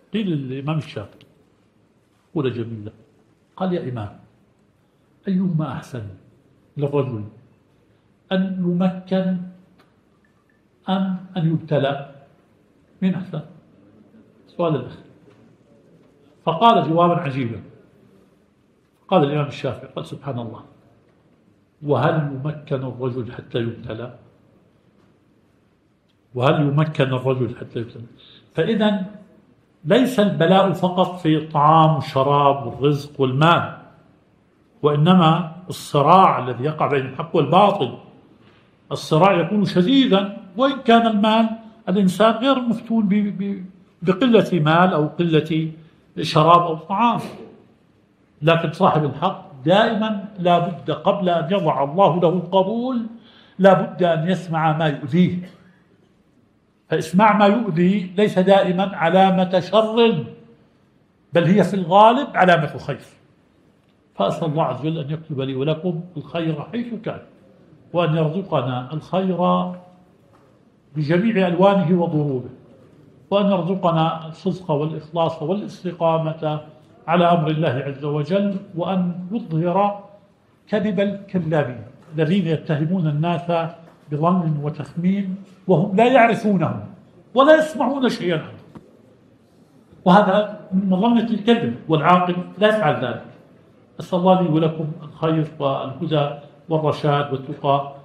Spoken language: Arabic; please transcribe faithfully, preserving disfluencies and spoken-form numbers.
قيل للإمام الشافعي قولة جميلة، قال يا إمام أيهما أحسن للرجل، أن يمكن أم أن يبتلى؟ من أحسن؟ سؤال الأخ. فقال جوابا عجيبا، قال الإمام الشافعي قال سبحان الله، وهل يمكن الرجل حتى يبتلى؟ وهل يمكن الرجل حتى يبتلى؟ فإذا ليس البلاء فقط في الطعام والشراب والرزق والمال، وإنما الصراع الذي يقع بين الحق والباطل، الصراع يكون شديدا، وإن كان المال الإنسان غير مفتون بقلة مال أو قلة شراب أو طعام، لكن صاحب الحق دائما لا بد قبل أن يضع الله له القبول لا بد أن يسمع ما يؤذيه، فإسماع ما يؤذي ليس دائما علامة شر، بل هي في الغالب علامة خير. فأسأل الله عز وجل أن يكتب لي ولكم الخير حيث كان، وأن يرزقنا الخير بجميع ألوانه وضروبه، وأن يرزقنا الصدق والإخلاص والاستقامة على أمر الله عز وجل، وأن يظهر كذب الكذابين الذين يتهمون الناس بظن وتخمين وهم لا يعرفونه ولا يسمعون شيئا عنه، وهذا من مظنة الكذب، والعاقل لا يفعل ذلك. أسأل الله لي ولكم الخير والهدى والرشاد والتقى